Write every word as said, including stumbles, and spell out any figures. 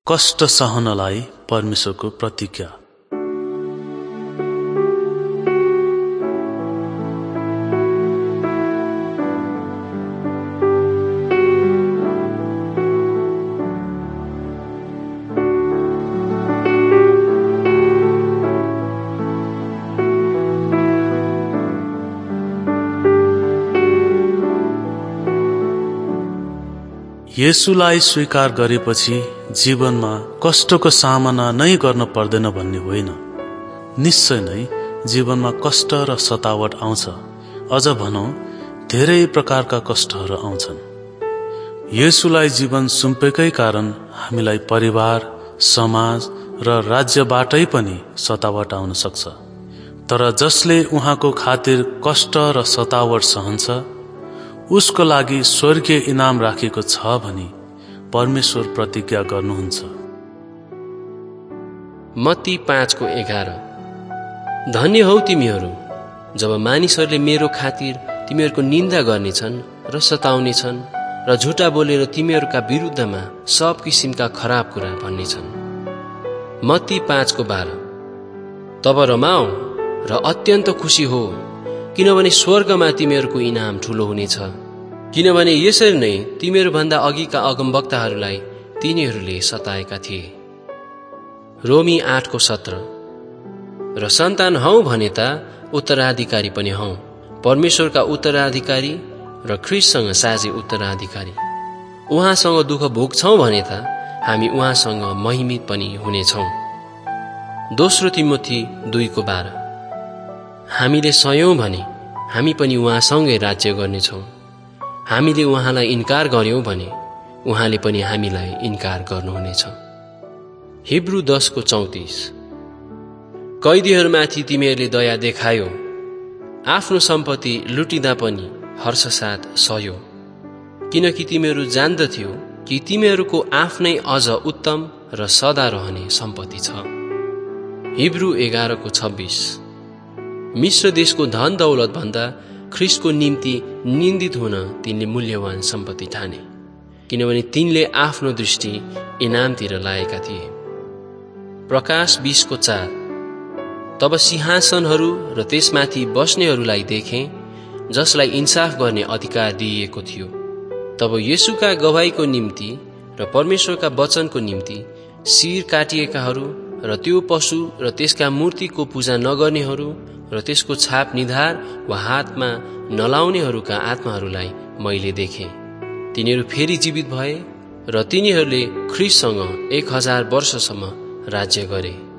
कष्ट सहनलाई परमेश्वरको प्रतिज्ञा। येशूलाई स्वीकार गरेपछि जीवनमा कष्टको सामना नै गर्न पर्दैन भन्ने होइन। निश्चय नै जीवनमा कष्ट र सतावट आउँछ। अझ भनौं धेरै प्रकारका कष्टहरू आउँछन्। येशूलाई जीवन सुम्पेकै कारण हामीलाई परिवार, समाज र राज्यबाटै पनि सतावट आउन सक्छ। तर जसले उहाँको खातिर कष्ट र सतावट सहन्छ उसको लागि स्वर्गीय इनाम राखेको छ भनी परमेश्वर प्रतिज्ञा गर्नुहुन्छ। मत्ती पाँचको एघार। धन्य हौ तिमीहरू जब मानिसहरूले मेरो खातिर तिमीहरूको निन्दा गर्नेछन् र सताउनेछन् र झुटा बोलेर तिमीहरूका विरुद्धमा सब किसिमका खराब कुरा भन्नेछन्। मत्ती पाँचको बाह्र। तब रमाऊ र अत्यन्त खुसी हो, किनभने स्वर्गमा तिमीहरूको इनाम ठूलो हुनेछ, किनभने यसरी नै तिमीहरूभन्दा अघिका अगमवक्ताहरूलाई तिनीहरूले सताएका थिए। रोमी आठको सत्र। र सन्तान हौ भने त उत्तराधिकारी पनि हौ, परमेश्वरका उत्तराधिकारी र ख्रीष्टसँग साझी उत्तराधिकारी। उहाँसँग दुःख भोग्छौं भने त हामी उहाँसँग महिमित पनि हुनेछौं। दोस्रो तिमोथी दुईको बाह्र। हामीले सयौं भने हामी पनि उहाँसँगै राज्य गर्नेछौं। हामीले उहाँलाई इन्कार गर्यौं भने उहाँले पनि हामीलाई इन्कार गर्नुहुनेछ। हिब्रू दसको चौतिस। कैदीहरूमाथि तिमीहरूले दया देखायो, आफ्नो सम्पत्ति लुटिँदा पनि हर्षसाथ सहयो, किनकि तिमीहरू जान्दथ्यौ कि तिमीहरूको आफ्नै अझ उत्तम र सदा रहने सम्पत्ति छ। हिब्रू एघारको छब्बिस। मिश्र देशको धन दौलत भन्दा ख्रीष्टको निम्ति निन्दित हुन तिनले मूल्यवान सम्पत्ति ठाने, किनभने तिनले आफ्नो दृष्टि इनामतिर लाएका थिए। प्रकाश बीसको चार। तब सिंहासनहरू र त्यसमाथि बस्नेहरूलाई देखे जसलाई इन्साफ गर्ने अधिकार दिइएको थियो। तब येशूका गवाहीको निम्ति र परमेश्वरका वचनको निम्ति शिर काटिएकाहरू र त्यो पशु र त्यसका मूर्तिको पूजा नगर्नेहरू र त्यसको छाप निधार वा हातमा नलाउनेहरूका आत्माहरूलाई मैले देखेँ। तिनीहरू फेरि जीवित भए र तिनीहरूले ख्रीष्टसँग एक हजार वर्षसम्म राज्य गरे।